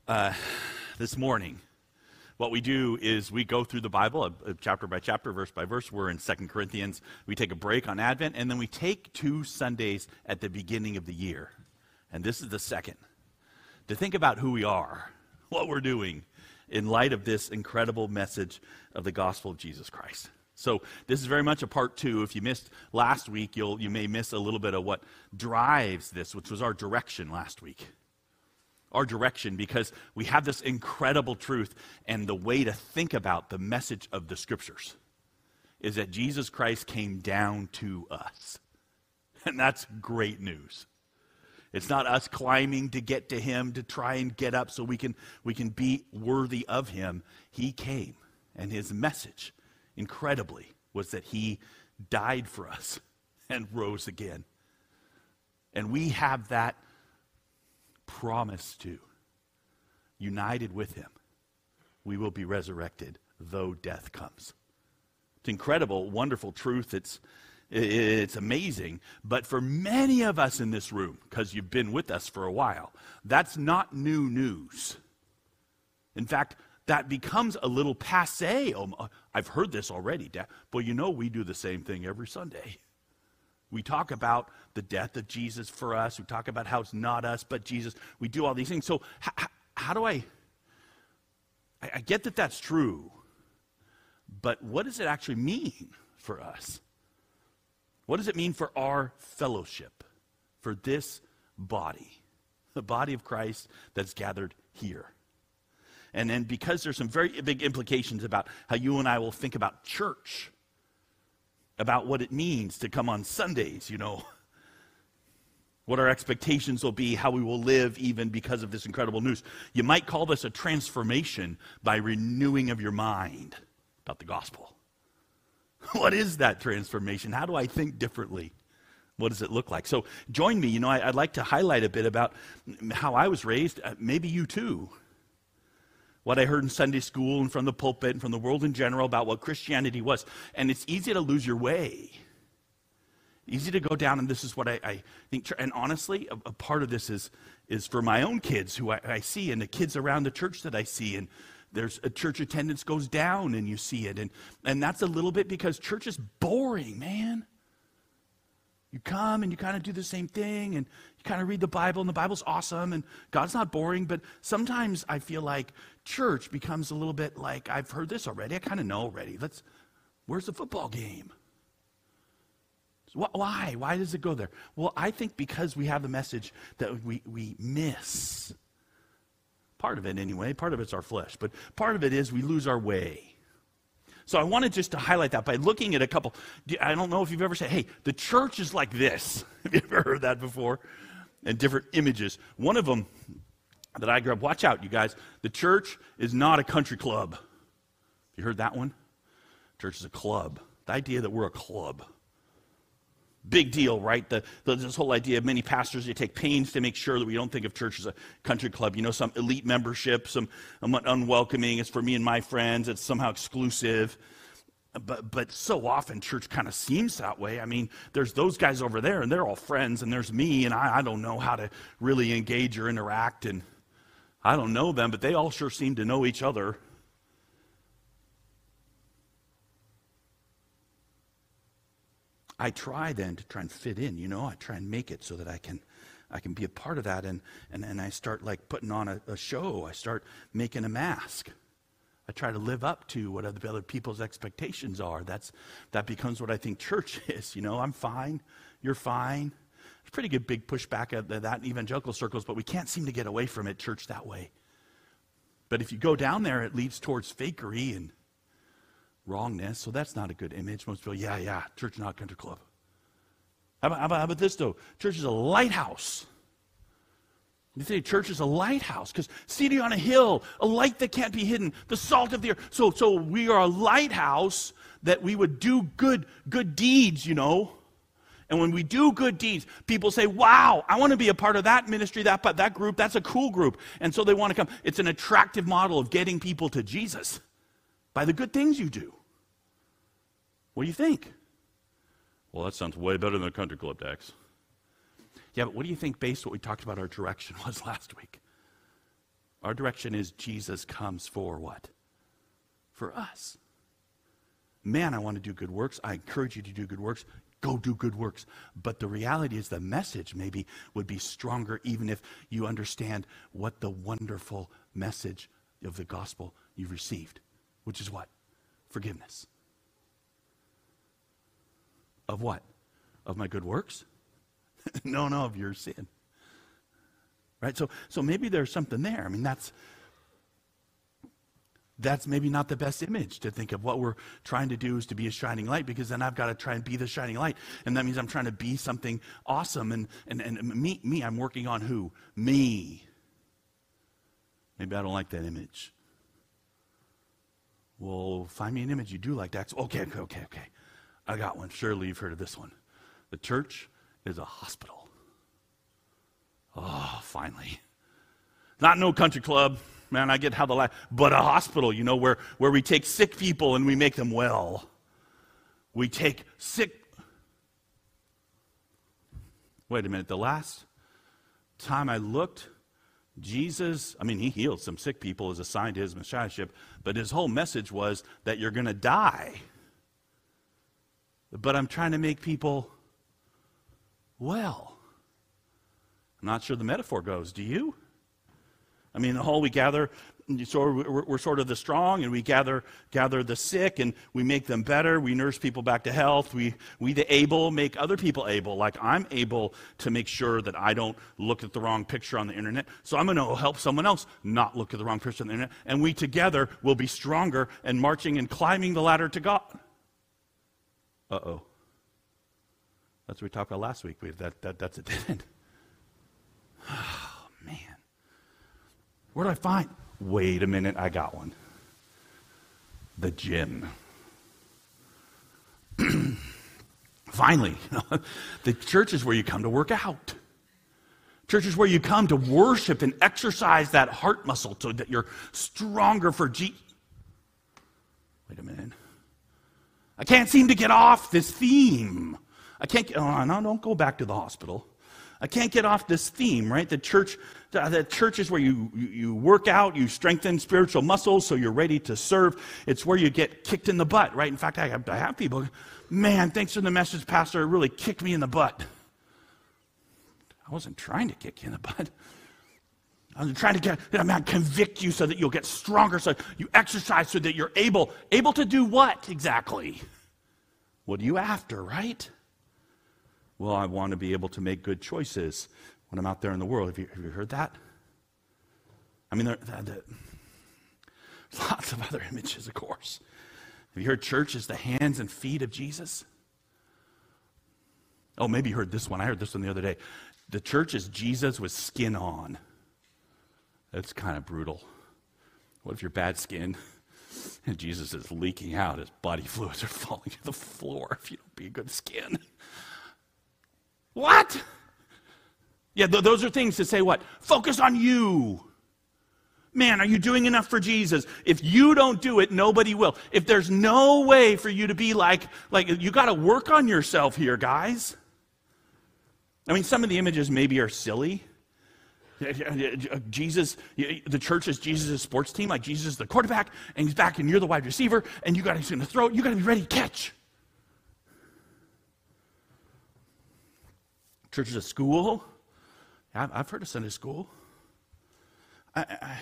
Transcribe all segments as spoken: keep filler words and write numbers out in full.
Uh, this morning, what we do is we go through the Bible, uh, uh, chapter by chapter, verse by verse. We're in Second Corinthians. We take a break on Advent, and then we take two Sundays at the beginning of the year. And this is the second, to think about who we are, what we're doing, in light of this incredible message of the gospel of Jesus Christ. So this is very much a part two. If you missed last week, you'll you may miss a little bit of what drives this, which was our direction last week. Our direction, because we have this incredible truth, and the way to think about the message of the Scriptures is that Jesus Christ came down to us. And that's great news. It's not us climbing to get to him, to try and get up so we can, we can be worthy of him. He came, and his message, incredibly, was that he died for us and rose again. And we have that promise to, united with him, we will be resurrected, though death comes. It's incredible, wonderful truth. It's It's amazing, but for many of us in this room, because you've been with us for a while, that's not new news. In fact, that becomes a little passé. Oh, I've heard this already, Dad. Well, you know we do the same thing every Sunday. We talk about the death of Jesus for us. We talk about how it's not us, but Jesus. We do all these things. So how, how do I, I, I get that that's true, but what does it actually mean for us? What does it mean for our fellowship, for this body, the body of Christ that's gathered here? And then because there's some very big implications about how you and I will think about church, about what it means to come on Sundays, you know, what our expectations will be, how we will live even because of this incredible news. You might call this a transformation by renewing of your mind about the gospel. What is that transformation? How do I think differently? What does it look like? So join me. You know, I, I'd like to highlight a bit about how I was raised, uh, maybe you too. What I heard in Sunday school and from the pulpit and from the world in general about what Christianity was. And it's easy to lose your way. Easy to go down, and this is what I, I think. And honestly, a, a part of this is, is for my own kids who I, I see, and the kids around the church that I see, and there's a church attendance goes down and you see it. And, and that's a little bit because church is boring, man. You come and you kind of do the same thing and you kind of read the Bible, and the Bible's awesome and God's not boring. But sometimes I feel like church becomes a little bit like, I've heard this already. I kind of know already. Let's, where's the football game? So wh- why? Why does it go there? Well, I think because we have the message that we, we miss. Part of it anyway, part of it's our flesh, but part of it is we lose our way. So I wanted just to highlight that by looking at a couple. I don't know if you've ever said, hey, the church is like this. Have you ever heard that before? And different images. One of them that I grew up, watch out, you guys. The church is not a country club. You heard that one? Church is a club. The idea that we're a club. Big deal, right? The, the, this whole idea of many pastors, they take pains to make sure that we don't think of church as a country club. You know, some elite membership, some unwelcoming. It's for me and my friends. It's somehow exclusive. But but so often church kind of seems that way. I mean, there's those guys over there, and they're all friends, and there's me, and I, I don't know how to really engage or interact, and I don't know them, but they all sure seem to know each other. I try then to try and fit in, you know, I try and make it so that I can I can be a part of that, and, and, and I start like putting on a, a show. I start making a mask. I try to live up to what other, other people's expectations are. That's that becomes what I think church is, you know. I'm fine, you're fine. There's pretty good big pushback at that in evangelical circles, but we can't seem to get away from it, church, that way. But if you go down there, it leads towards fakery and wrongness, so that's not a good image. Most people, yeah, yeah, church is not a country club. How about, how about, how about this, though? Church is a lighthouse. You say church is a lighthouse, because city on a hill, a light that can't be hidden, the salt of the earth. So, so we are a lighthouse that we would do good, good deeds, you know. And when we do good deeds, people say, wow, I want to be a part of that ministry, that, that group, that's a cool group. And so they want to come. It's an attractive model of getting people to Jesus by the good things you do. What do you think? Well, that sounds way better than a country club, Dax. Yeah, but what do you think based on what we talked about our direction was last week? Our direction is Jesus comes for what? For us. Man, I want to do good works. I encourage you to do good works. Go do good works. But the reality is the message maybe would be stronger even if you understand what the wonderful message of the gospel you've received, which is what? Forgiveness. Of what? Of my good works? no, no, of your sin. Right? So so maybe there's something there. I mean, that's that's maybe not the best image to think of. What we're trying to do is to be a shining light, because then I've got to try and be the shining light. And that means I'm trying to be something awesome. And and, and me, me, I'm working on who? Me. Maybe I don't like that image. Well, find me an image you do like that. Okay, okay, okay, okay. I got one. Surely you've heard of this one. The church is a hospital. Oh, finally. Not no country club. Man, I get how the life, but a hospital, you know, where, where we take sick people and we make them well. We take sick. Wait a minute. The last time I looked, Jesus, I mean, he healed some sick people as a sign to his messiahship, but his whole message was that you're going to die. But I'm trying to make people well. I'm not sure the metaphor goes. Do you? I mean, the whole we gather, so we're, we're sort of the strong, and we gather gather the sick, and we make them better. We nurse people back to health. We, we the able, make other people able. Like I'm able to make sure that I don't look at the wrong picture on the internet. So I'm going to help someone else not look at the wrong picture on the internet. And we together will be stronger and marching and climbing the ladder to God. Uh-oh. That's what we talked about last week. We, that, that, that's a dead end. Oh, man. Where do I find? Wait a minute, I got one. The gym. Finally, the church is where you come to work out. Church is where you come to worship and exercise that heart muscle so that you're stronger for Jesus. Wait a minute. I can't seem to get off this theme. I can't get, oh, no, don't go back to the hospital. I can't get off this theme, right? The church, the church is where you, you, you work out, you strengthen spiritual muscles so you're ready to serve. It's where you get kicked in the butt, right? In fact, I have, I have people, man, thanks for the message, Pastor. It really kicked me in the butt. I wasn't trying to kick you in the butt. I was trying to get, I'm not convict you so that you'll get stronger, so you exercise so that you're able, able to do what exactly? What are you after, right? Well, I want to be able to make good choices when I'm out there in the world. Have you, have you heard that? I mean, there, there, there, there's lots of other images, of course. Have you heard church is the hands and feet of Jesus? Oh, maybe you heard this one. I heard this one the other day. The church is Jesus with skin on. That's kind of brutal. What if you're bad skin and Jesus is leaking out, his body fluids are falling to the floor if you don't be good skin? What? Yeah, th- those are things to say what? Focus on you. Man, are you doing enough for Jesus? If you don't do it, nobody will. If there's no way for you to be like, like you got to work on yourself here, guys. I mean, some of the images maybe are silly. Jesus, the church is Jesus' sports team, like Jesus is the quarterback, and he's back, and you're the wide receiver, and you got to in the throw. You got to be ready to catch. Church is a school. I've, I've heard of Sunday school. I, I,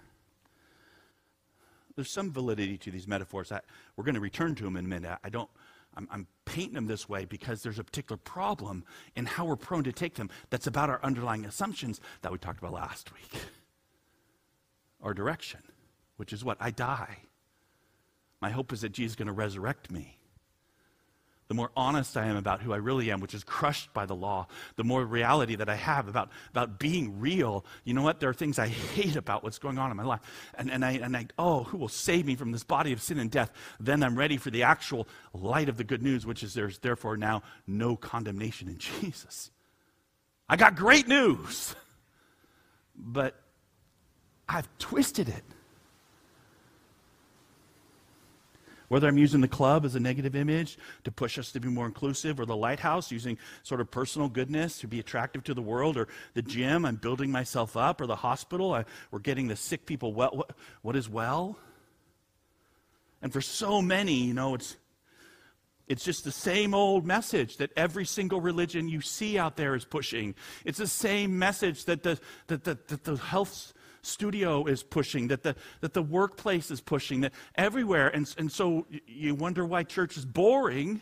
there's some validity to these metaphors. I, we're going to return to them in a minute. I don't. I'm, I'm painting them this way because there's a particular problem in how we're prone to take them. That's about our underlying assumptions that we talked about last week. Our direction, which is what? I die. My hope is that Jesus is going to resurrect me. The more honest I am about who I really am, which is crushed by the law, the more reality that I have about, about being real. You know what? There are things I hate about what's going on in my life. And, and, I, and I, oh, who will save me from this body of sin and death? Then I'm ready for the actual light of the good news, which is there's therefore now no condemnation in Jesus. I got great news, but I've twisted it. Whether I'm using the club as a negative image to push us to be more inclusive, or the lighthouse using sort of personal goodness to be attractive to the world, or the gym, I'm building myself up, or the hospital, I, we're getting the sick people well. What, what is well? And for so many, you know, it's it's just the same old message that every single religion you see out there is pushing. It's the same message that the that the, that the health studio is pushing, that the that the workplace is pushing, that everywhere. And, and so you wonder why church is boring.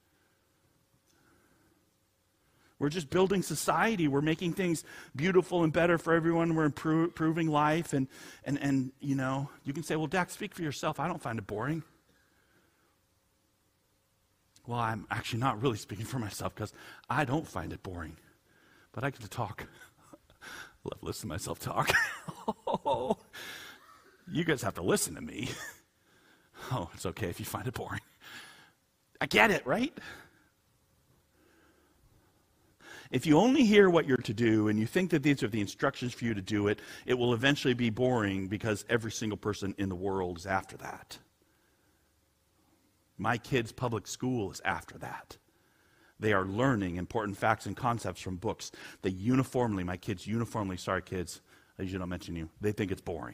We're just building society. We're making things beautiful and better for everyone. We're impro- improving life. And, and, and, you know, you can say, well, Dak, speak for yourself. I don't find it boring. Well, I'm actually not really speaking for myself because I don't find it boring. But I get to talk. I love listening to myself talk. Oh, you guys have to listen to me. Oh, it's okay if you find it boring. I get it, right? If you only hear what you're to do and you think that these are the instructions for you to do it, it will eventually be boring because every single person in the world is after that. My kids' public school is after that. They are learning important facts and concepts from books. They uniformly, my kids uniformly, sorry kids, I usually don't mention you, they think it's boring.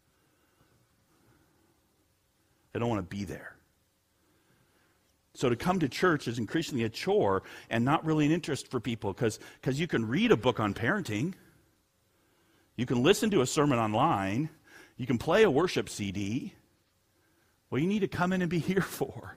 They don't want to be there. So to come to church is increasingly a chore and not really an interest for people, because because you can read a book on parenting, you can listen to a sermon online, you can play a worship C D. Well, you need to come in and be here for.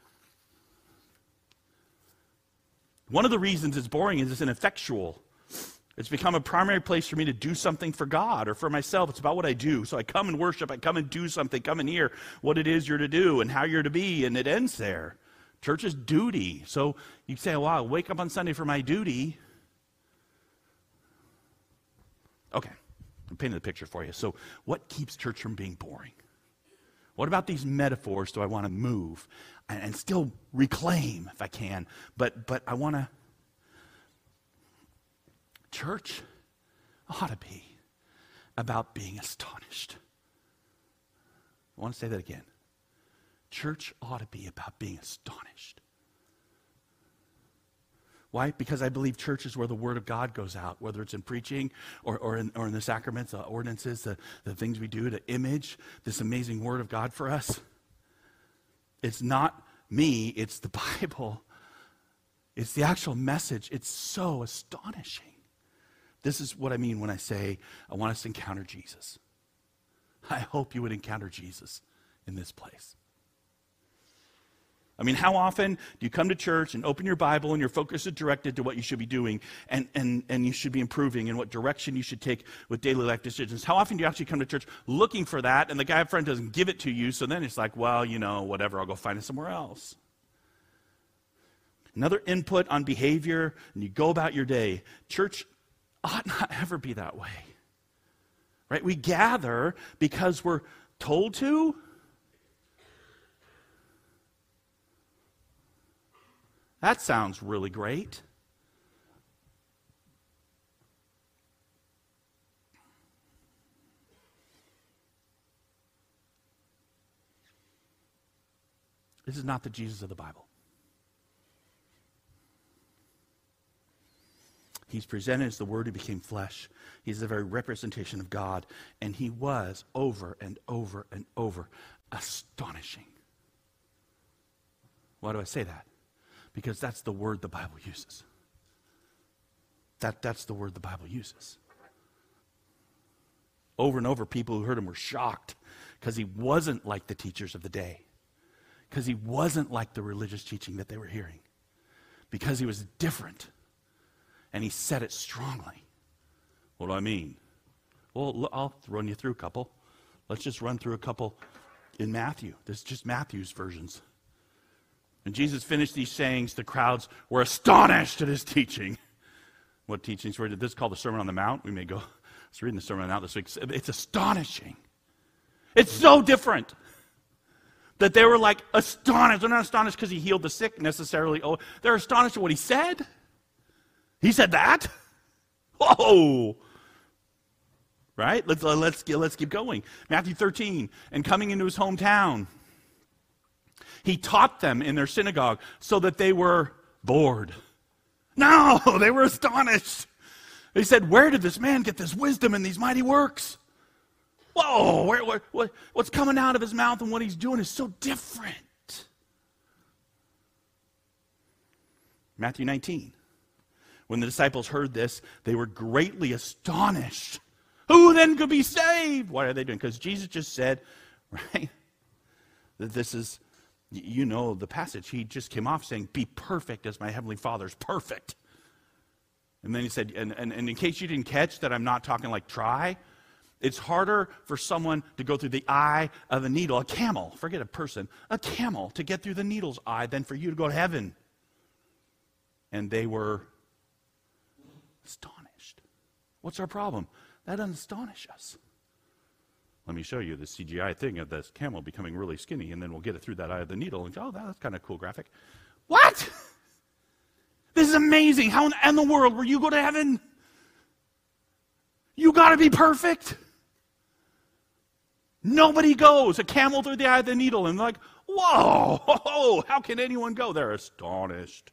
One of the reasons it's boring is it's ineffectual. It's become a primary place for me to do something for God or for myself. It's about what I do. So I come and worship, I come and do something, come and hear what it is you're to do and how you're to be, and it ends there. Church is duty. So you say, well, I'll wake up on Sunday for my duty. Okay, I'm painting the picture for you. So what keeps church from being boring? What about these metaphors do I want to move and, and still reclaim if I can? But but I want to, church ought to be about being astonished. I want to say that again. Church ought to be about being astonished. Why? Because I believe church is where the word of God goes out, whether it's in preaching or, or, in, or in the sacraments, the ordinances, the, the things we do to image this amazing word of God for us. It's not me, it's the Bible. It's the actual message. It's so astonishing. This is what I mean when I say I want us to encounter Jesus. I hope you would encounter Jesus in this place. I mean, how often do you come to church and open your Bible and your focus is directed to what you should be doing and, and, and you should be improving and what direction you should take with daily life decisions? How often do you actually come to church looking for that and the guy up front doesn't give it to you, so then it's like, well, you know, whatever, I'll go find it somewhere else. Another input on behavior, and you go about your day. Church ought not ever be that way. Right? We gather because we're told to. That sounds really great. This is not the Jesus of the Bible. He's presented as the Word who became flesh. He's the very representation of God. And he was over and over and over astonishing. Why do I say that? Because that's the word the Bible uses. That, that's the word the Bible uses. Over and over, people who heard him were shocked because he wasn't like the teachers of the day. Because he wasn't like the religious teaching that they were hearing. Because he was different. And he said it strongly. What do I mean? Well, I'll run you through a couple. Let's just run through a couple in Matthew. This is just Matthew's versions. When Jesus finished these sayings, the crowds were astonished at his teaching. What teachings were? This is called the Sermon on the Mount. We may go, let's read the Sermon on the Mount this week. It's astonishing. It's so different that they were like astonished. They're not astonished because he healed the sick necessarily. Oh, they're astonished at what he said. He said that? Whoa! Right? Let's let's let's keep going. Matthew thirteen, and coming into his hometown, He taught them in their synagogue so that they were bored. No, they were astonished. They said, where did this man get this wisdom and these mighty works? Whoa, where, where, what, what's coming out of his mouth and what he's doing is so different. Matthew nineteen. When the disciples heard this, they were greatly astonished. Who then could be saved? What are they doing? Because Jesus just said, right, that this is, you know the passage. He just came off saying, be perfect as my heavenly Father is perfect. And then he said, and, and, and in case you didn't catch that I'm not talking like try, it's harder for someone to go through the eye of a needle, a camel, forget a person, a camel to get through the needle's eye than for you to go to heaven. And they were astonished. What's our problem? That doesn't astonish us. Let me show you the C G I thing of this camel becoming really skinny, and then we'll get it through that eye of the needle. And go, oh, that's kind of a cool graphic. What? This is amazing. How in the world will you go to heaven? You got to be perfect. Nobody goes. A camel through the eye of the needle, and they're like, whoa, how can anyone go? They're astonished.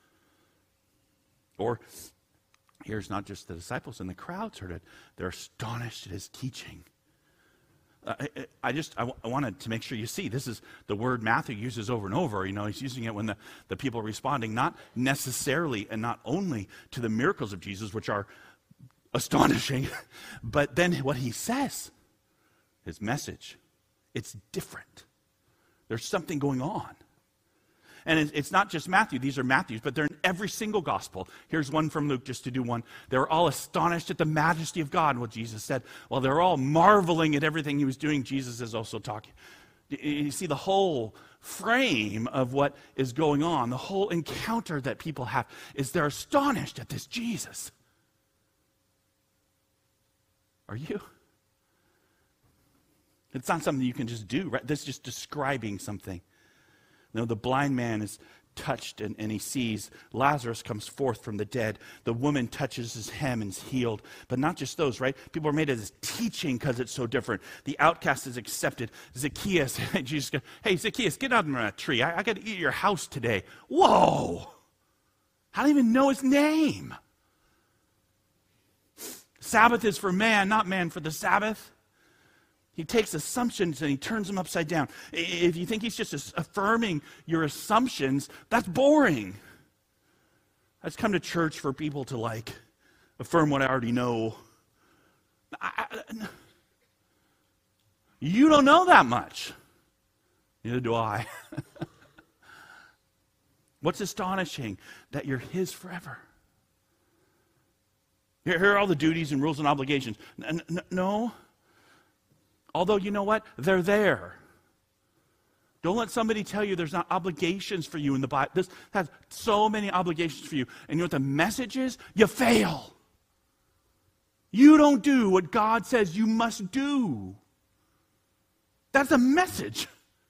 Or here's not just the disciples and the crowds heard it. They're astonished at his teaching. Uh, I, I just, I, w- I wanted to make sure you see, this is the word Matthew uses over and over. You know, he's using it when the, the people are responding, not necessarily and not only to the miracles of Jesus, which are astonishing, but then what he says, his message, it's different. There's something going on. And it's not just Matthew. These are Matthew's, but they're in every single gospel. Here's one from Luke, just to do one. They were all astonished at the majesty of God, what Jesus said. While they're all marveling at everything he was doing, Jesus is also talking. You see the whole frame of what is going on, the whole encounter that people have, is they're astonished at this Jesus. Are you? It's not something you can just do, right? This is just describing something. No, the blind man is touched and, and he sees. Lazarus comes forth from the dead. The woman touches his hem and is healed. But not just those, right? People are made as teaching because it's so different. The outcast is accepted. Zacchaeus, Jesus goes, hey, Zacchaeus, get out of that tree. I, I got to eat at your house today. Whoa! I don't even know his name. Sabbath is for man, not man for the Sabbath. He takes assumptions and he turns them upside down. If you think he's just affirming your assumptions, that's boring. I just come to church for people to like affirm what I already know. I, I, you don't know that much. Neither do I. What's astonishing? That you're his forever. Here are all the duties and rules and obligations. No. Although, you know what? They're there. Don't let somebody tell you there's not obligations for you in the Bible. This has so many obligations for you. And you know what the message is? You fail. You don't do what God says you must do. That's a message.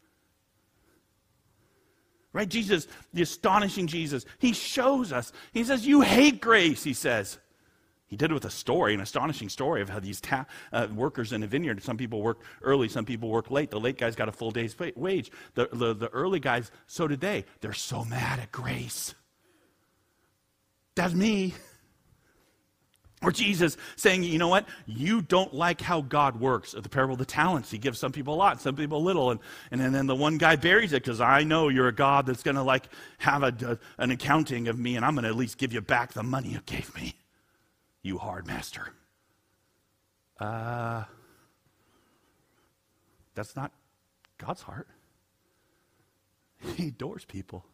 Right? Jesus, the astonishing Jesus, he shows us. He says, you hate grace, he says. He did it with a story, an astonishing story of how these ta- uh, workers in a vineyard, some people work early, some people work late. The late guys got a full day's wage. The, the, the early guys, so did they. They're so mad at grace. That's me. Or Jesus saying, you know what? You don't like how God works. The parable of the talents. He gives some people a lot, some people a little. And, and then the one guy buries it because I know you're a God that's going to like have a, a, an accounting of me, and I'm going to at least give you back the money you gave me. You hard master. Uh, that's not God's heart. He adores people.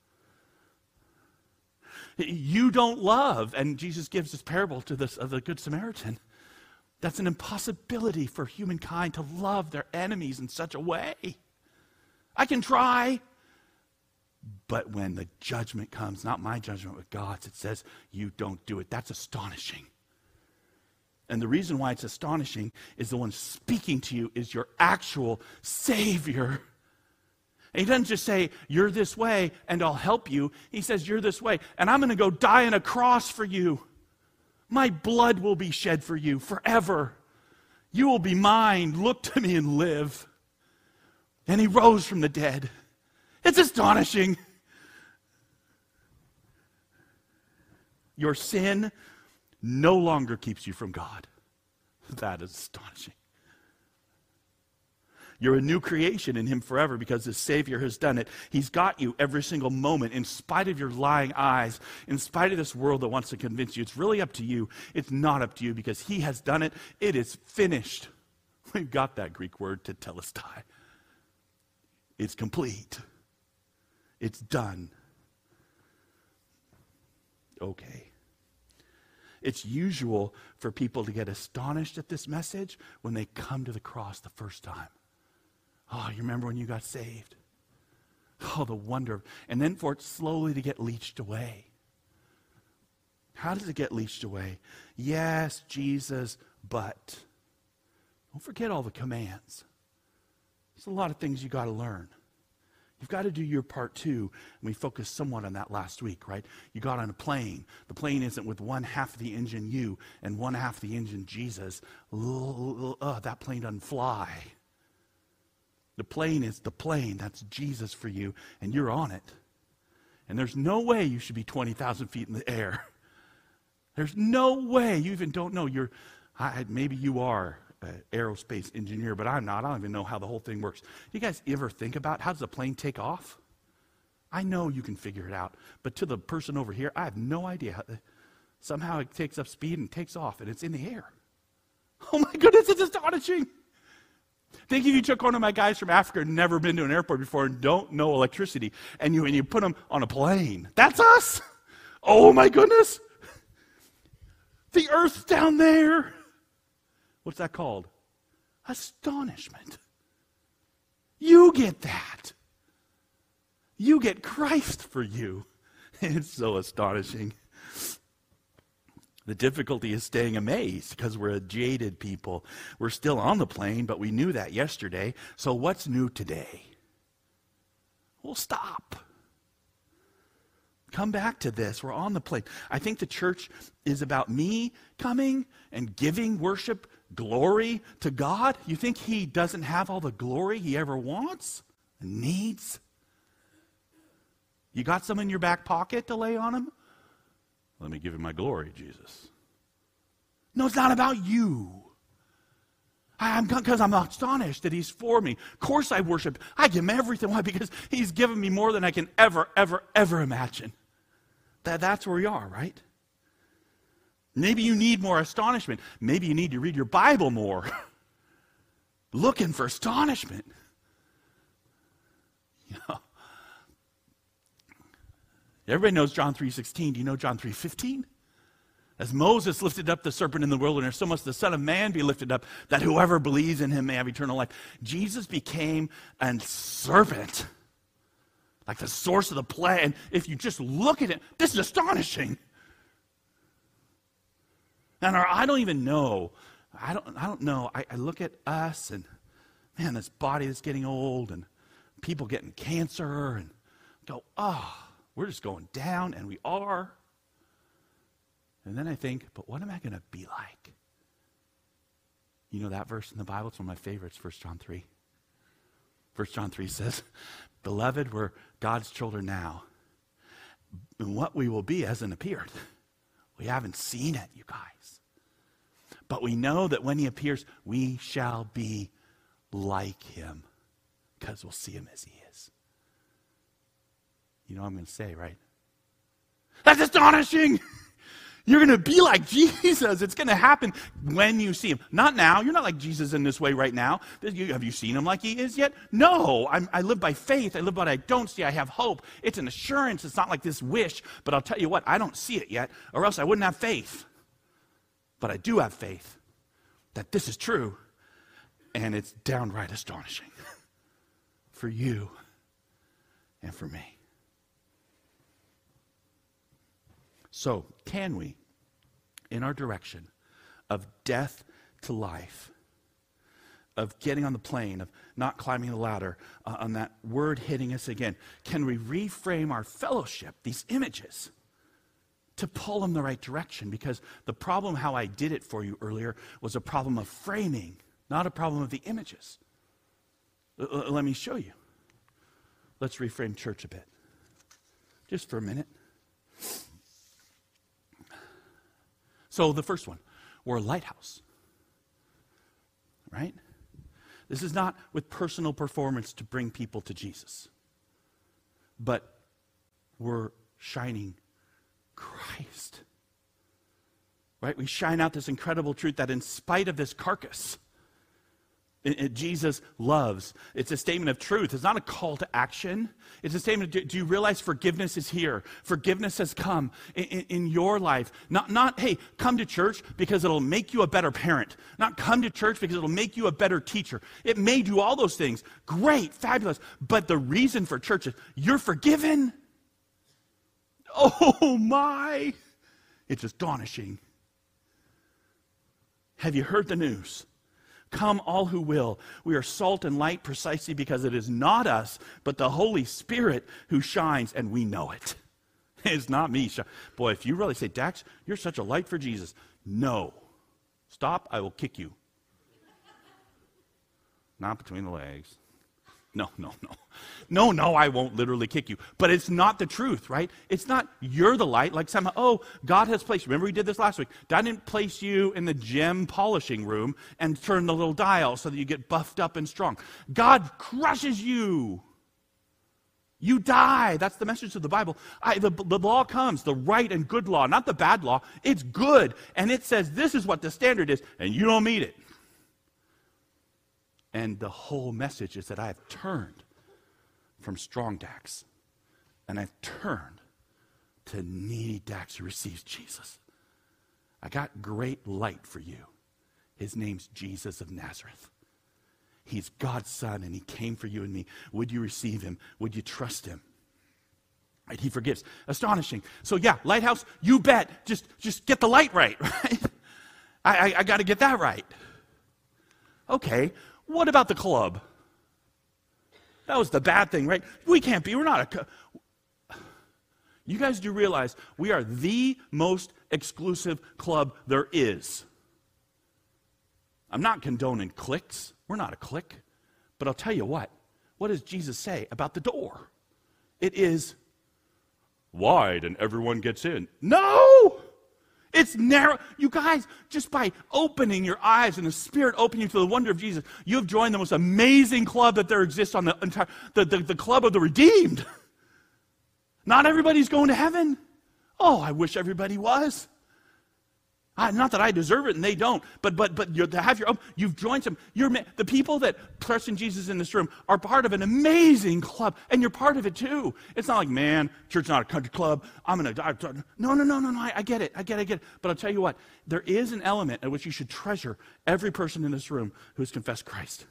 You don't love, and Jesus gives this parable to this of the Good Samaritan. That's an impossibility for humankind to love their enemies in such a way. I can try, but when the judgment comes, not my judgment, but God's, it says you don't do it. That's astonishing. And the reason why it's astonishing is the one speaking to you is your actual Savior. And he doesn't just say, you're this way and I'll help you. He says, you're this way and I'm going to go die on a cross for you. My blood will be shed for you forever. You will be mine. Look to me and live. And he rose from the dead. It's astonishing. Your sin no longer keeps you from God. That is astonishing. You're a new creation in him forever because his Savior has done it. He's got you every single moment in spite of your lying eyes, in spite of this world that wants to convince you. It's really up to you. It's not up to you because he has done it. It is finished. We've got that Greek word, tetelestai. It's complete. It's done. Okay. It's usual for people to get astonished at this message when they come to the cross the first time. Oh, you remember when you got saved? Oh, the wonder. And then for it slowly to get leached away. How does it get leached away? Yes, Jesus, but don't forget all the commands. There's a lot of things you got to learn. You've got to do your part too. And we focused somewhat on that last week, right? You got on a plane. The plane isn't with one half of the engine you and one half of the engine Jesus. Uh, that plane doesn't fly. The plane is the plane. That's Jesus for you, and you're on it. And there's no way you should be twenty thousand feet in the air. There's no way. You even don't know. You're, I, maybe you are an aerospace engineer, but I'm not. I don't even know how the whole thing works. You guys ever think about how does a plane take off? I know you can figure it out, but to the person over here, I have no idea. How the, somehow it takes up speed and takes off, and it's in the air. Oh my goodness, it's astonishing. Think if you took one of my guys from Africa and never been to an airport before and don't know electricity, and you and you put them on a plane. That's us. Oh my goodness. The earth's down there. What's that called? Astonishment. You get that. You get Christ for you. It's so astonishing. The difficulty is staying amazed because we're a jaded people. We're still on the plane, but we knew that yesterday. So what's new today? We'll stop. Come back to this. We're on the plane. I think the church is about me coming and giving worship glory to God. You think he doesn't have all the glory he ever wants and needs? You got some in your back pocket to lay on him? Let me give him my glory, Jesus. No, it's not about you. I'm because I'm astonished that he's for me. Of course I worship. I give him everything. Why? Because he's given me more than I can ever, ever, ever imagine. That, that's where we are, right? Maybe you need more astonishment. Maybe you need to read your Bible more. Looking for astonishment. You know. Everybody knows John three sixteen. Do you know John three fifteen? As Moses lifted up the serpent in the wilderness, so must the Son of Man be lifted up, that whoever believes in him may have eternal life. Jesus became a serpent, like the source of the plan. And if you just look at it, this is astonishing. And our, I don't even know. I don't. I don't know. I, I look at us and man, this body that's getting old, and people getting cancer, and go, oh. We're just going down, and we are. And then I think, but what am I going to be like? You know that verse in the Bible? It's one of my favorites, First John three. First John three says, Beloved, we're God's children now. And what we will be hasn't appeared. We haven't seen it, you guys. But we know that when he appears, we shall be like him, because we'll see him as he is. You know what I'm going to say, right? That's astonishing. You're going to be like Jesus. It's going to happen when you see him. Not now. You're not like Jesus in this way right now. Have you seen him like he is yet? No. I'm, I live by faith. I live by what I don't see. I have hope. It's an assurance. It's not like this wish. But I'll tell you what, I don't see it yet, or else I wouldn't have faith. But I do have faith that this is true, and it's downright astonishing for you and for me. So, can we, in our direction of death to life, of getting on the plane, of not climbing the ladder, uh, on that word hitting us again, can we reframe our fellowship, these images, to pull them the right direction? Because the problem, how I did it for you earlier, was a problem of framing, not a problem of the images. Uh, let me show you. let's reframe church a bit. Just for a minute. So the first one, we're a lighthouse. Right? This is not with personal performance to bring people to Jesus. But we're shining Christ. Right? We shine out this incredible truth that in spite of this carcass, it, it, Jesus loves. It's a statement of truth. It's not a call to action. It's a statement of, do, do you realize forgiveness is here? Forgiveness has come in, in, in your life. Not, not, hey, come to church because it'll make you a better parent. Not come to church because it'll make you a better teacher. It may do all those things. Great, fabulous. But the reason for church is you're forgiven. Oh my. It's astonishing. Have you heard the news? Come all who will. We are salt and light precisely because it is not us, but the Holy Spirit who shines, and we know it. It's not me. Boy, if you really say, Dax, you're such a light for Jesus. No. Stop, I will kick you. Not between the legs. No, no, no. No, no, I won't literally kick you. But it's not the truth, right? It's not you're the light, like somehow, oh, God has placed you. Remember we did this last week. God didn't place you in the gem polishing room and turn the little dial so that you get buffed up and strong. God crushes you. You die. That's the message of the Bible. I, the, the law comes, the right and good law, not the bad law. It's good. And it says this is what the standard is, and you don't meet it. And the whole message is that I have turned from strong Dax, and I've turned to needy Dax who receives Jesus. I got great light for you. His name's Jesus of Nazareth. He's God's son, and he came for you and me. Would you receive him? Would you trust him? Right? He forgives. Astonishing. So yeah, lighthouse, you bet. Just, just get the light right, right? I, I, I got to get that right. Okay. What about the club? That was the bad thing, right? We can't be, we're not a... Co- you guys do realize we are the most exclusive club there is. I'm not condoning cliques. We're not a clique. But I'll tell you what. What does Jesus say about the door? It is wide and everyone gets in. No! It's narrow. You guys, just by opening your eyes and the Spirit opening you to the wonder of Jesus, you have joined the most amazing club that there exists on the entire, the, the, the club of the redeemed. Not everybody's going to heaven. Oh, I wish everybody was. I, not that I deserve it and they don't, but but but you're, to have your own, you've joined some. You're the people that trust in Jesus in this room are part of an amazing club, and you're part of it too. It's not like, man, church not a country club. I'm gonna. I, no, no, no, no, no. I, I get it. I get it. I get it. But I'll tell you what. There is an element at which you should treasure every person in this room who has confessed Christ.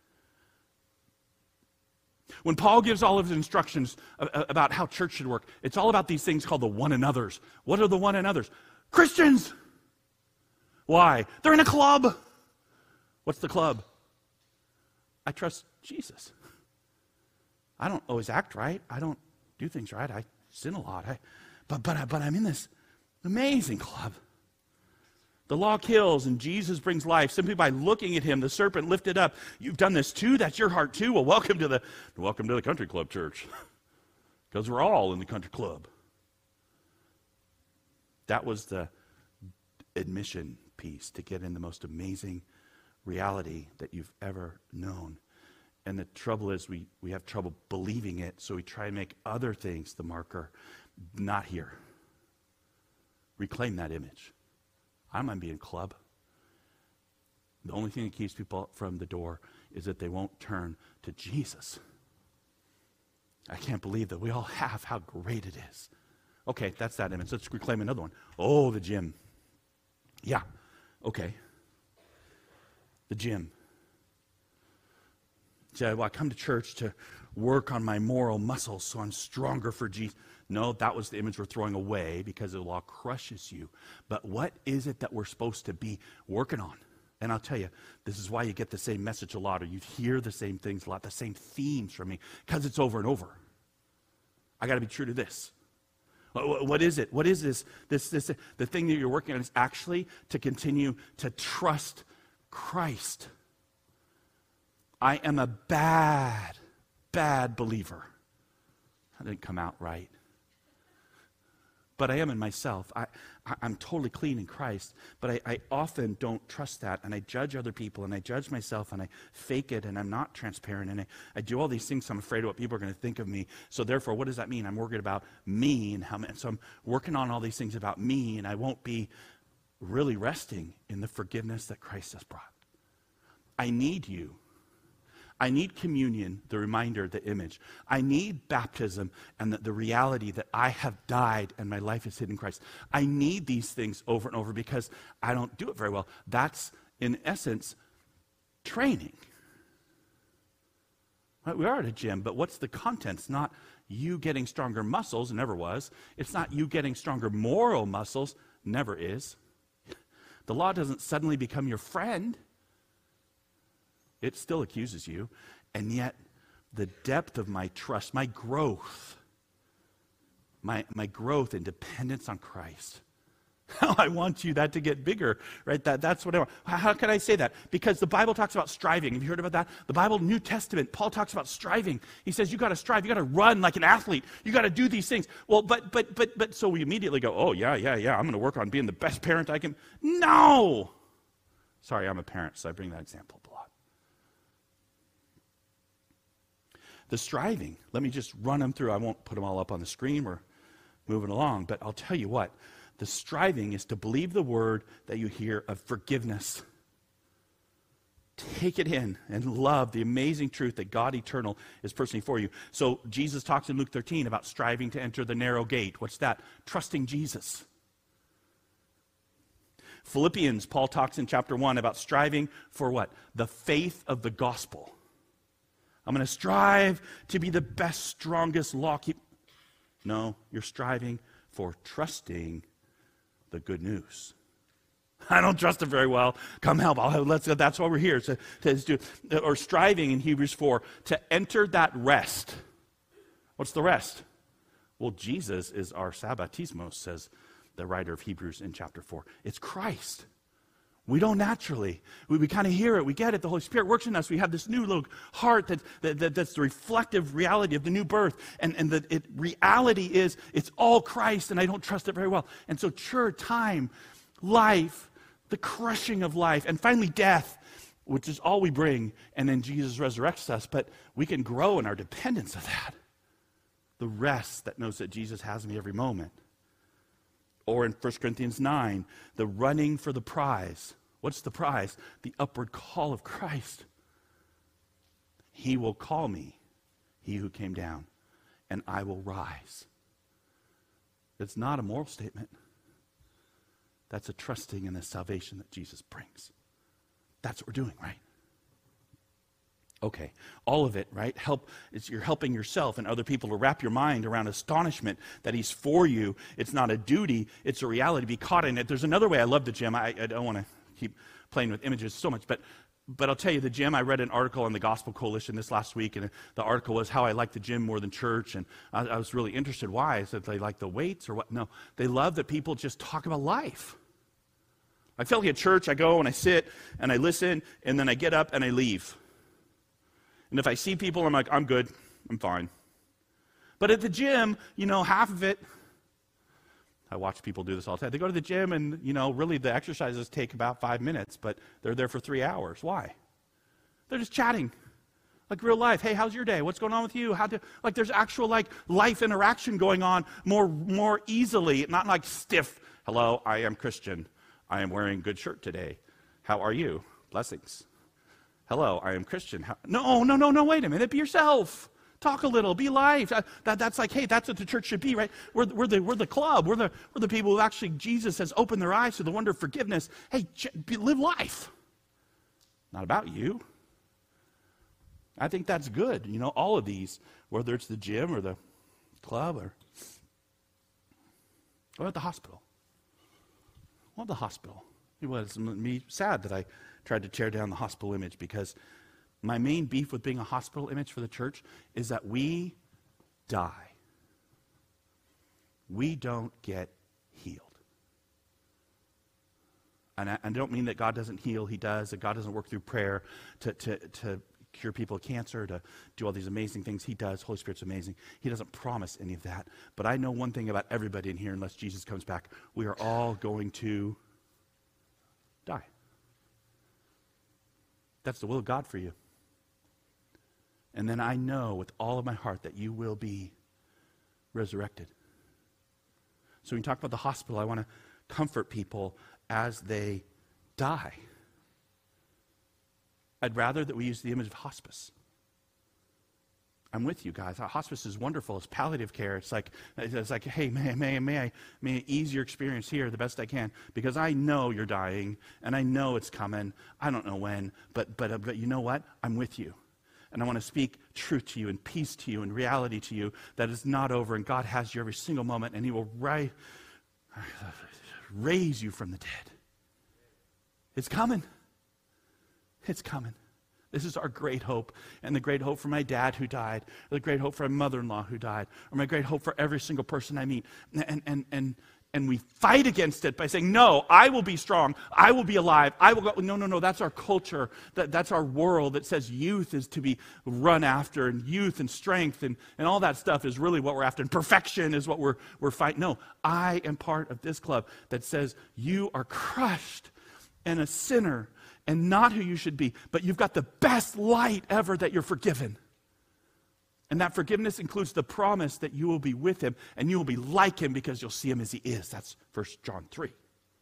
When Paul gives all of his instructions about how church should work, it's all about these things called the one another's. What are the one another's? Christians. Why? They're in a club. What's the club? I trust Jesus. I don't always act right. I don't do things right. I sin a lot. I, but but I, but I'm in this amazing club. The law kills and Jesus brings life simply by looking at him, the serpent lifted up. You've done this too? That's your heart too? Well, welcome to the welcome to the country club church. Because we're all in the country club. That was the admission piece to get in the most amazing reality that you've ever known. And the trouble is we, we have trouble believing it, so we try and make other things the marker. Not here. Reclaim that image. I might be in club. The only thing that keeps people from the door is that they won't turn to Jesus. I can't believe that we all have how great it is. Okay, that's that image. Let's reclaim another one. Oh, the gym. Yeah, okay. The gym. Say, well, I come to church to work on my moral muscles so I'm stronger for Jesus. No, that was the image we're throwing away because the law crushes you. But what is it that we're supposed to be working on? And I'll tell you, this is why you get the same message a lot, or you hear the same things a lot, the same themes from me, because it's over and over. I got to be true to this. What is it? What is this? This, this, the thing that you're working on is actually to continue to trust Christ. I am a bad, bad believer. I didn't come out right. But I am in myself. I, I, I'm totally clean in Christ, but I, I often don't trust that, and I judge other people, and I judge myself, and I fake it, and I'm not transparent, and I, I do all these things, so I'm afraid of what people are going to think of me. So therefore, what does that mean? I'm worried about me, and how. And so I'm working on all these things about me, and I won't be really resting in the forgiveness that Christ has brought. I need you. I need communion, the reminder, the image. I need baptism and the, the reality that I have died and my life is hid in Christ. I need these things over and over because I don't do it very well. That's, in essence, training. Right? We are at a gym, but what's the content? It's not you getting stronger muscles, never was. It's not you getting stronger moral muscles, never is. The law doesn't suddenly become your friend. It still accuses you, and yet the depth of my trust, my growth, my, my growth and dependence on Christ. I want you that to get bigger, right? That, that's what I want. How can I say that? Because the Bible talks about striving. Have you heard about that? The Bible, New Testament, Paul talks about striving. He says you got to strive. You got to run like an athlete. You got to do these things. Well, but, but, but, but, so we immediately go, oh, yeah, yeah, yeah, I'm going to work on being the best parent I can. No! Sorry, I'm a parent, so I bring that example up a lot. The striving, let me just run them through. I won't put them all up on the screen. We're moving along. But I'll tell you what. The striving is to believe the word that you hear of forgiveness. Take it in and love the amazing truth that God eternal is personally for you. So Jesus talks in Luke thirteen about striving to enter the narrow gate. What's that? Trusting Jesus. Philippians, Paul talks in chapter one about striving for what? The faith of the gospel. I'm going to strive to be the best, strongest law keeper. No, you're striving for trusting the good news. I don't trust it very well. Come help. I'll have, let's, that's why we're here. To, to do, or striving in Hebrews four to enter that rest. What's the rest? Well, Jesus is our sabbatismos, says the writer of Hebrews in chapter four. It's Christ. We don't naturally. We, we kind of hear it. We get it. The Holy Spirit works in us. We have this new little heart that, that, that that's the reflective reality of the new birth. And, and the it, reality is it's all Christ, and I don't trust it very well. And so church, time, life, the crushing of life, and finally death, which is all we bring, and then Jesus resurrects us. But we can grow in our dependence of that. The rest that knows that Jesus has me every moment. Or in First Corinthians nine, the running for the prize. What's the prize? The upward call of Christ. He will call me, he who came down, and I will rise. It's not a moral statement. That's a trusting in the salvation that Jesus brings. That's what we're doing, right? Okay, all of it, right? Help. It's, you're helping yourself and other people to wrap your mind around astonishment that he's for you. It's not a duty, it's a reality. Be caught in it. There's another way. I love the gym. I, I don't want to keep playing with images so much, but but I'll tell you, the gym, I read an article on the Gospel Coalition this last week, and the article was how I like the gym more than church, and I, I was really interested. Why? I said, they like the weights or what? No, they love that people just talk about life. I feel like at church, I go and I sit and I listen, and then I get up and I leave. And if I see people, I'm like, I'm good, I'm fine. But at the gym, you know, half of it, I watch people do this all the time. They go to the gym and, you know, really the exercises take about five minutes, but they're there for three hours. Why? They're just chatting. Like real life. Hey, how's your day? What's going on with you? How do, like there's actual like life interaction going on more, more easily, not like stiff. Hello, I am Christian. I am wearing a good shirt today. How are you? Blessings. Hello, I am Christian. How, no, no, no, no, wait a minute. Be yourself. Talk a little. Be life. That, that, that's like, hey, that's what the church should be, right? We're, we're, the, we're the club. We're the, we're the people who actually, Jesus has opened their eyes to the wonder of forgiveness. Hey, ch- be, live life. Not about you. I think that's good. You know, all of these, whether it's the gym or the club or what about the hospital? What about the hospital? It was me sad that I tried to tear down the hospital image, because my main beef with being a hospital image for the church is that we die. We don't get healed. And I, I don't mean that God doesn't heal. He does. That God doesn't work through prayer to, to, to cure people of cancer, to do all these amazing things. He does. Holy Spirit's amazing. He doesn't promise any of that. But I know one thing about everybody in here, unless Jesus comes back, we are all going to die. That's the will of God for you. And then I know with all of my heart that you will be resurrected. So when you talk about the hospital, I want to comfort people as they die. I'd rather that we use the image of hospice. I'm with you guys. Hospice is wonderful. It's palliative care. It's like, it's like, hey, may, may, may, I, may I ease your experience here the best I can, because I know you're dying, and I know it's coming. I don't know when, but but but you know what? I'm with you. And I want to speak truth to you and peace to you and reality to you that it's not over, and God has you every single moment, and he will ri- raise you from the dead. It's coming. It's coming. This is our great hope, and the great hope for my dad who died, or the great hope for my mother-in-law who died, or my great hope for every single person I meet. And, and, and, and we fight against it by saying, no, I will be strong. I will be alive. I will go. No, no, no, that's our culture. That, that's our world that says youth is to be run after, and youth and strength and, and all that stuff is really what we're after. And perfection is what we're, we're fighting. No, I am part of this club that says you are crushed and a sinner and not who you should be, but you've got the best light ever, that you're forgiven. And that forgiveness includes the promise that you will be with him and you will be like him because you'll see him as he is. That's First John three.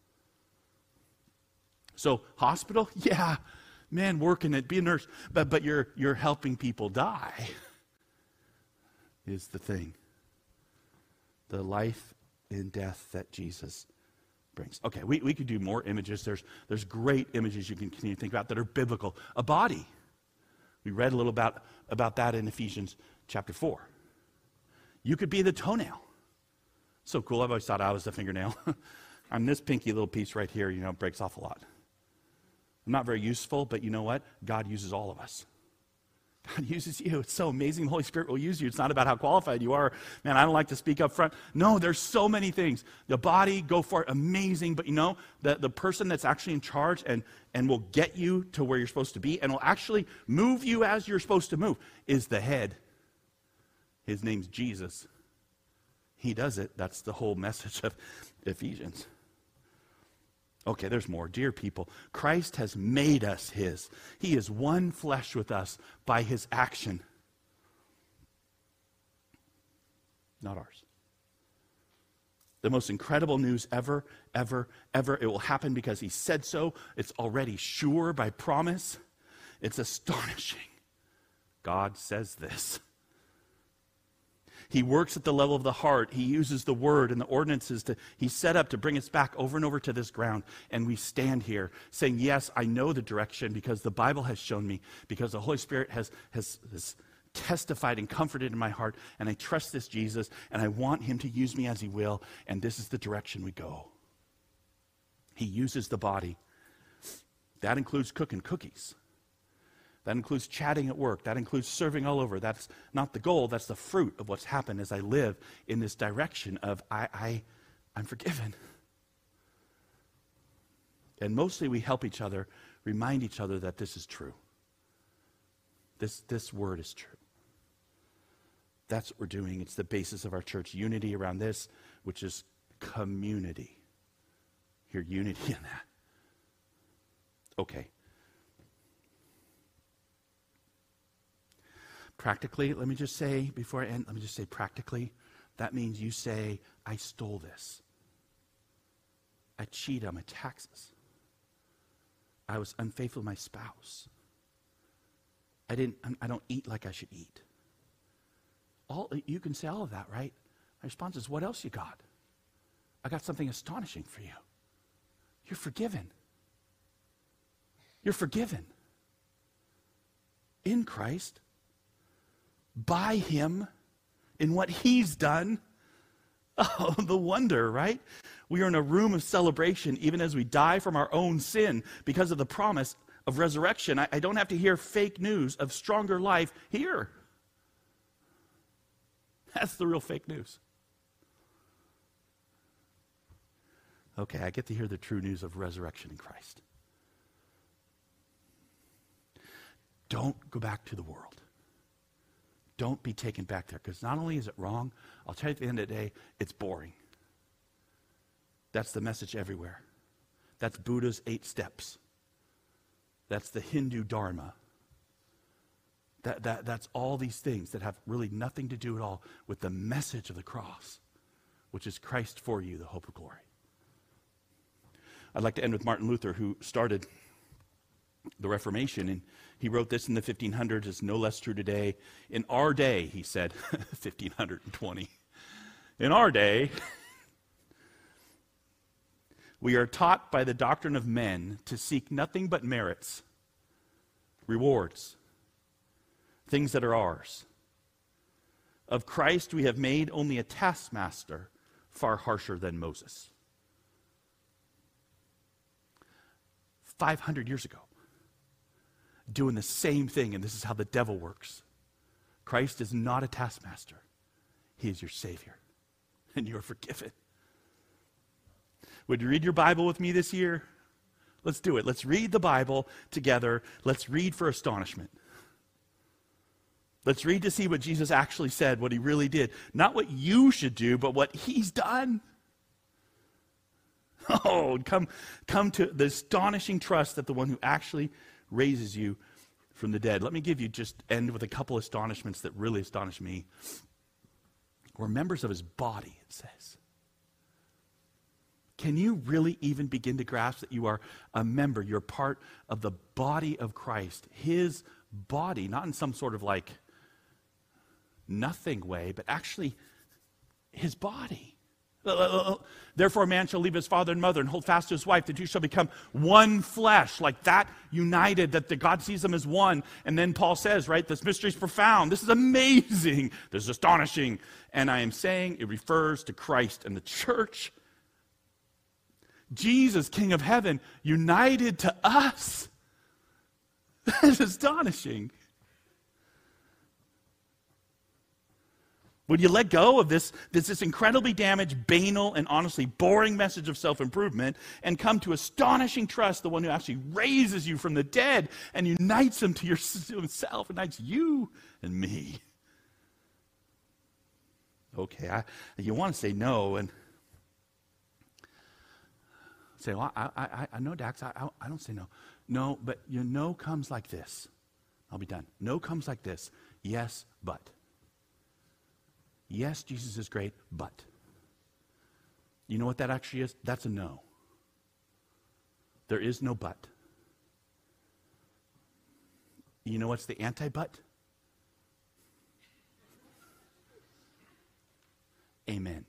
So hospital, yeah, man, working it, be a nurse, but but you're you're helping people die is the thing. The life in death that Jesus brings. Okay, we, we could do more images. There's there's great images you can continue to think about that are biblical. A body. We read a little about, about that in Ephesians chapter four. You could be the toenail. So cool. I've always thought I was the fingernail. I'm this pinky little piece right here, you know, it breaks off a lot. I'm not very useful, but you know what? God uses all of us. God uses you. It's so amazing. The Holy Spirit will use you. It's not about how qualified you are. Man, I don't like to speak up front. No, there's so many things. The body, go for it, amazing. But you know, the, the person that's actually in charge and, and will get you to where you're supposed to be and will actually move you as you're supposed to move is the head. His name's Jesus. He does it. That's the whole message of Ephesians. Okay, there's more. Dear people, Christ has made us his. He is one flesh with us by his action. Not ours. The most incredible news ever, ever, ever. It will happen because he said so. It's already sure by promise. It's astonishing. God says this. He works at the level of the heart. He uses the word and the ordinances to, he's set up to bring us back over and over to this ground. And we stand here saying, yes, I know the direction because the Bible has shown me, because the Holy Spirit has, has, has testified and comforted in my heart. And I trust this Jesus, and I want him to use me as he will. And this is the direction we go. He uses the body. That includes cooking cookies. That includes chatting at work. That includes serving all over. That's not the goal. That's the fruit of what's happened as I live in this direction of I, I, I'm forgiven. And mostly we help each other, remind each other that this is true. This, this word is true. That's what we're doing. It's the basis of our church unity around this, which is community. Hear unity in that. Okay. Practically, let me just say, before I end, let me just say practically, that means you say, I stole this. I cheated on my taxes. I was unfaithful to my spouse. I didn't, I don't eat like I should eat. All, you can say all of that, right? My response is, what else you got? I got something astonishing for you. You're forgiven. You're forgiven. In Christ. By him, in what he's done. Oh, the wonder, right? We are in a room of celebration even as we die from our own sin because of the promise of resurrection. I, I don't have to hear fake news of stronger life here. That's the real fake news. Okay, I get to hear the true news of resurrection in Christ. don't go back to the world. Don't be taken back there, because not only is it wrong, I'll tell you at the end of the day, it's boring. That's the message everywhere. That's Buddha's eight steps. That's the Hindu Dharma. That, that, that's all these things that have really nothing to do at all with the message of the cross, which is Christ for you, the hope of glory. I'd like to end with Martin Luther, who started the Reformation, and he wrote this in the fifteen hundreds. It's no less true today. In our day, he said, fifteen twenty. In our day, we are taught by the doctrine of men to seek nothing but merits, rewards, things that are ours. Of Christ we have made only a taskmaster, far harsher than Moses. five hundred years ago, doing the same thing, and this is how the devil works. Christ is not a taskmaster. He is your Savior, and you are forgiven. Would you read your Bible with me this year? Let's do it. Let's read the Bible together. Let's read for astonishment. Let's read to see what Jesus actually said, what he really did. Not what you should do, but what he's done. Oh, come, come to the astonishing trust that the one who actually raises you from the dead. Let me give you, just end with a couple astonishments that really astonish me. We're members of his body, it says. Can you really even begin to grasp that you are a member? You're part of the body of Christ. His body, not in some sort of like nothing way, but actually his body. Therefore a man shall leave his father and mother and hold fast to his wife. The two shall become one flesh, like that united, that the God sees them as one. And then Paul says, right, this mystery is profound. This is amazing. This is astonishing. And I am saying it refers to Christ and the church. Jesus, King of heaven, united to us. That is astonishing. Would you let go of this, this, this incredibly damaged, banal, and honestly boring message of self-improvement and come to astonishing trust, the one who actually raises you from the dead and unites him to, your, to himself, unites you and me? Okay, I, you want to say no and say, well, I, I, I know, Dax, I, I, I don't say no. No, but your no comes like this. I'll be done. No comes like this. Yes, but. Yes, Jesus is great, but. You know what that actually is? That's a no. There is no but. You know what's the anti-but? Amen.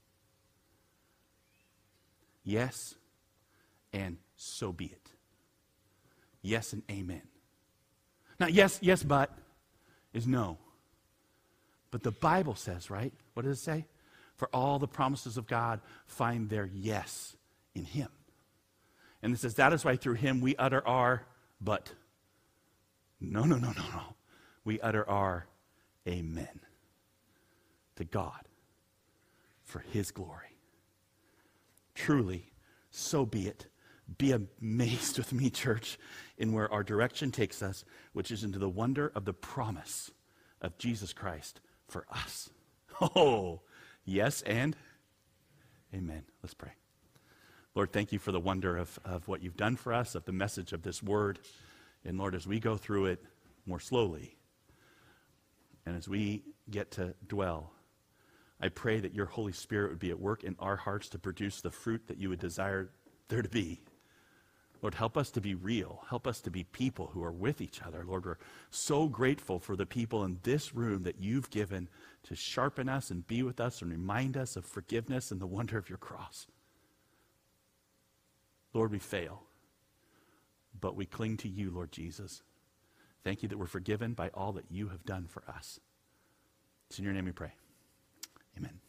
Yes, and so be it. Yes and amen. Now, yes, yes, but is no. But the Bible says, right? What does it say? For all the promises of God find their yes in him. And it says that is why through him we utter our but. No, no, no, no, no. We utter our amen to God for his glory. Truly, so be it. Be amazed with me, church, in where our direction takes us, which is into the wonder of the promise of Jesus Christ for us. Oh, yes and amen. Let's pray. Lord, thank you for the wonder of, of what you've done for us, of the message of this word. And Lord, as we go through it more slowly, and as we get to dwell, I pray that your Holy Spirit would be at work in our hearts to produce the fruit that you would desire there to be. Lord, help us to be real. Help us to be people who are with each other. Lord, we're so grateful for the people in this room that you've given to sharpen us and be with us and remind us of forgiveness and the wonder of your cross. Lord, we fail, but we cling to you, Lord Jesus. Thank you that we're forgiven by all that you have done for us. It's in your name we pray. Amen.